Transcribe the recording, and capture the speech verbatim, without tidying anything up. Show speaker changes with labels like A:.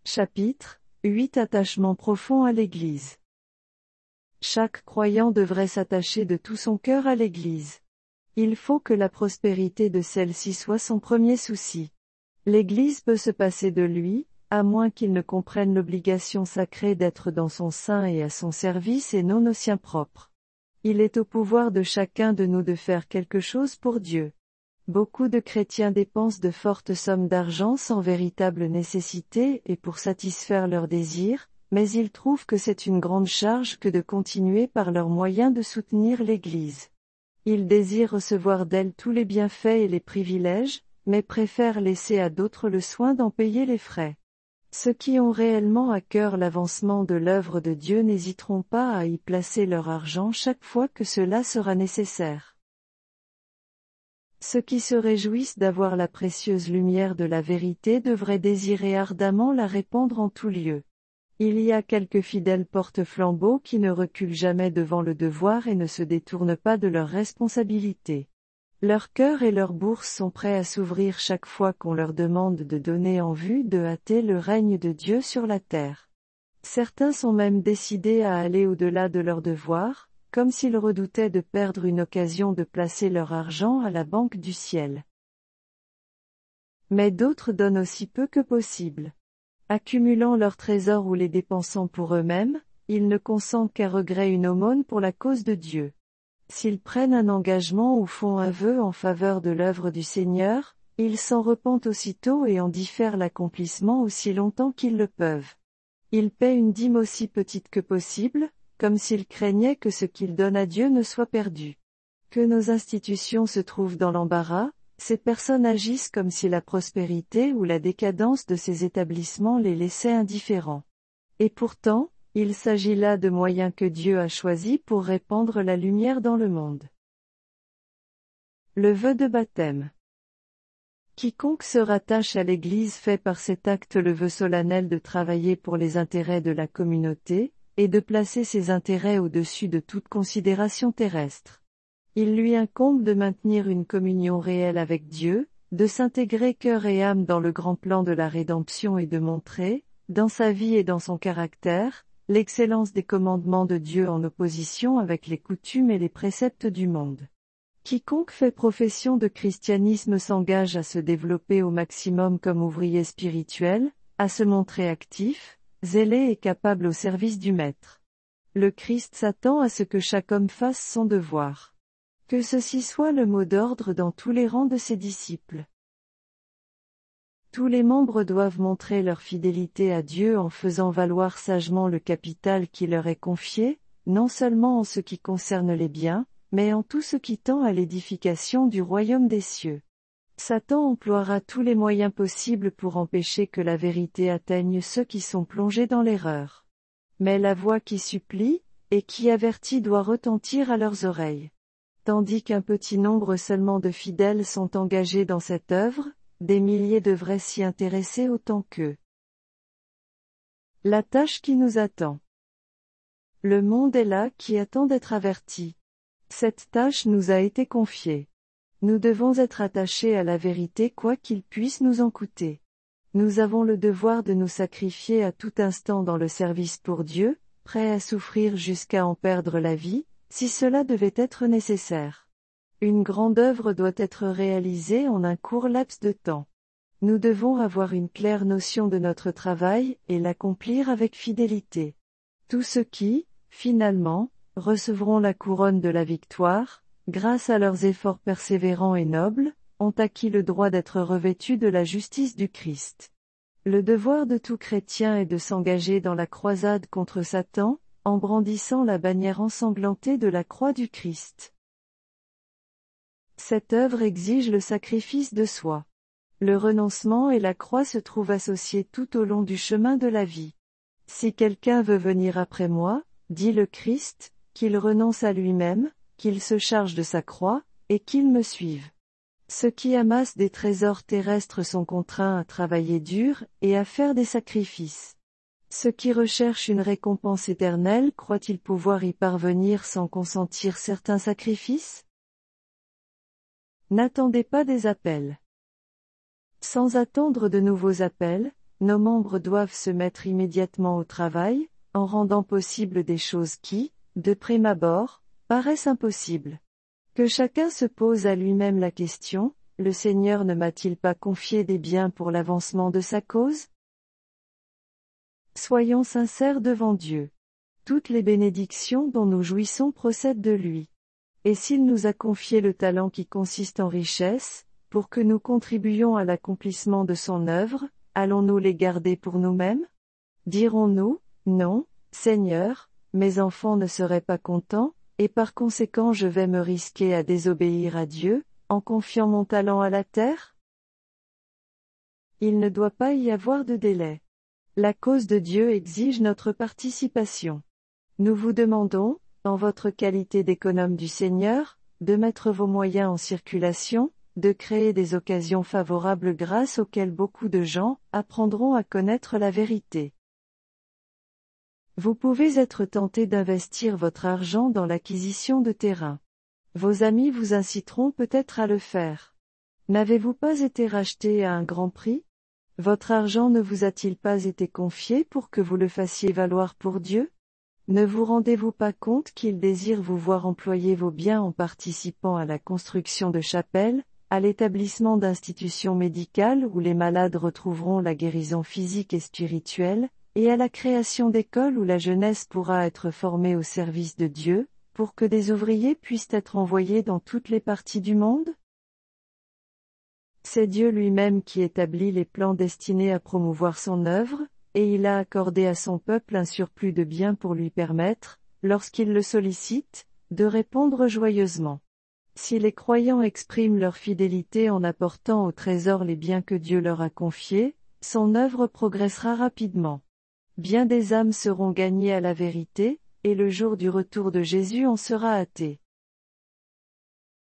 A: Chapitre huit Attachement profond à l'Église. Chaque croyant devrait s'attacher de tout son cœur à l'Église. Il faut que la prospérité de celle-ci soit son premier souci. L'Église peut se passer de lui, à moins qu'il ne comprenne l'obligation sacrée d'être dans son sein et à son service et non au sien propre. Il est au pouvoir de chacun de nous de faire quelque chose pour Dieu. Beaucoup de chrétiens dépensent de fortes sommes d'argent sans véritable nécessité et pour satisfaire leurs désirs, mais ils trouvent que c'est une grande charge que de continuer par leurs moyens de soutenir l'Église. Ils désirent recevoir d'elle tous les bienfaits et les privilèges, mais préfèrent laisser à d'autres le soin d'en payer les frais. Ceux qui ont réellement à cœur l'avancement de l'œuvre de Dieu n'hésiteront pas à y placer leur argent chaque fois que cela sera nécessaire. Ceux qui se réjouissent d'avoir la précieuse lumière de la vérité devraient désirer ardemment la répandre en tout lieu. Il y a quelques fidèles porte-flambeaux qui ne reculent jamais devant le devoir et ne se détournent pas de leurs responsabilités. Leur cœur et leur bourse sont prêts à s'ouvrir chaque fois qu'on leur demande de donner en vue de hâter le règne de Dieu sur la terre. Certains sont même décidés à aller au-delà de leurs devoirs, comme s'ils redoutaient de perdre une occasion de placer leur argent à la banque du ciel. Mais d'autres donnent aussi peu que possible. Accumulant leurs trésors ou les dépensant pour eux-mêmes, ils ne consentent qu'à regret une aumône pour la cause de Dieu. S'ils prennent un engagement ou font un vœu en faveur de l'œuvre du Seigneur, ils s'en repentent aussitôt et en diffèrent l'accomplissement aussi longtemps qu'ils le peuvent. Ils paient une dîme aussi petite que possible, comme s'ils craignaient que ce qu'ils donnent à Dieu ne soit perdu. Que nos institutions se trouvent dans l'embarras, ces personnes agissent comme si la prospérité ou la décadence de ces établissements les laissait indifférents. Et pourtant, il s'agit là de moyens que Dieu a choisis pour répandre la lumière dans le monde. Le vœu de baptême. Quiconque se rattache à l'Église fait par cet acte le vœu solennel de travailler pour les intérêts de la communauté, et de placer ses intérêts au-dessus de toute considération terrestre. Il lui incombe de maintenir une communion réelle avec Dieu, de s'intégrer cœur et âme dans le grand plan de la rédemption et de montrer, dans sa vie et dans son caractère, l'excellence des commandements de Dieu en opposition avec les coutumes et les préceptes du monde. Quiconque fait profession de christianisme s'engage à se développer au maximum comme ouvrier spirituel, à se montrer actif, zélé et capable au service du Maître. Le Christ s'attend à ce que chaque homme fasse son devoir. Que ceci soit le mot d'ordre dans tous les rangs de ses disciples. Tous les membres doivent montrer leur fidélité à Dieu en faisant valoir sagement le capital qui leur est confié, non seulement en ce qui concerne les biens, mais en tout ce qui tend à l'édification du royaume des cieux. Satan emploiera tous les moyens possibles pour empêcher que la vérité atteigne ceux qui sont plongés dans l'erreur. Mais la voix qui supplie, et qui avertit doit retentir à leurs oreilles. Tandis qu'un petit nombre seulement de fidèles sont engagés dans cette œuvre, des milliers devraient s'y intéresser autant qu'eux. La tâche qui nous attend. Le monde est là qui attend d'être averti. Cette tâche nous a été confiée. Nous devons être attachés à la vérité quoi qu'il puisse nous en coûter. Nous avons le devoir de nous sacrifier à tout instant dans le service pour Dieu, prêts à souffrir jusqu'à en perdre la vie, si cela devait être nécessaire. Une grande œuvre doit être réalisée en un court laps de temps. Nous devons avoir une claire notion de notre travail et l'accomplir avec fidélité. Tous ceux qui, finalement, recevront la couronne de la victoire, grâce à leurs efforts persévérants et nobles, ont acquis le droit d'être revêtus de la justice du Christ. Le devoir de tout chrétien est de s'engager dans la croisade contre Satan, en brandissant la bannière ensanglantée de la croix du Christ. Cette œuvre exige le sacrifice de soi. Le renoncement et la croix se trouvent associés tout au long du chemin de la vie. Si quelqu'un veut venir après moi, dit le Christ, qu'il renonce à lui-même, qu'il se charge de sa croix, et qu'il me suive. Ceux qui amassent des trésors terrestres sont contraints à travailler dur, et à faire des sacrifices. Ceux qui recherchent une récompense éternelle croient-ils pouvoir y parvenir sans consentir certains sacrifices? N'attendez pas des appels. Sans attendre de nouveaux appels, nos membres doivent se mettre immédiatement au travail, en rendant possible des choses qui, de prime abord, paraissent impossibles. Que chacun se pose à lui-même la question, le Seigneur ne m'a-t-il pas confié des biens pour l'avancement de sa cause? Soyons sincères devant Dieu. Toutes les bénédictions dont nous jouissons procèdent de lui. Et s'il nous a confié le talent qui consiste en richesse, pour que nous contribuions à l'accomplissement de son œuvre, allons-nous les garder pour nous-mêmes? Dirons-nous, non, Seigneur, mes enfants ne seraient pas contents, et par conséquent je vais me risquer à désobéir à Dieu, en confiant mon talent à la terre? Il ne doit pas y avoir de délai. La cause de Dieu exige notre participation. Nous vous demandons, en votre qualité d'économe du Seigneur, de mettre vos moyens en circulation, de créer des occasions favorables grâce auxquelles beaucoup de gens apprendront à connaître la vérité. Vous pouvez être tenté d'investir votre argent dans l'acquisition de terrain. Vos amis vous inciteront peut-être à le faire. N'avez-vous pas été racheté à un grand prix? Votre argent ne vous a-t-il pas été confié pour que vous le fassiez valoir pour Dieu? Ne vous rendez-vous pas compte qu'il désire vous voir employer vos biens en participant à la construction de chapelles, à l'établissement d'institutions médicales où les malades retrouveront la guérison physique et spirituelle, et à la création d'écoles où la jeunesse pourra être formée au service de Dieu, pour que des ouvriers puissent être envoyés dans toutes les parties du monde? C'est Dieu lui-même qui établit les plans destinés à promouvoir son œuvre, et il a accordé à son peuple un surplus de biens pour lui permettre, lorsqu'il le sollicite, de répondre joyeusement. Si les croyants expriment leur fidélité en apportant au trésor les biens que Dieu leur a confiés, son œuvre progressera rapidement. Bien des âmes seront gagnées à la vérité, et le jour du retour de Jésus en sera hâté.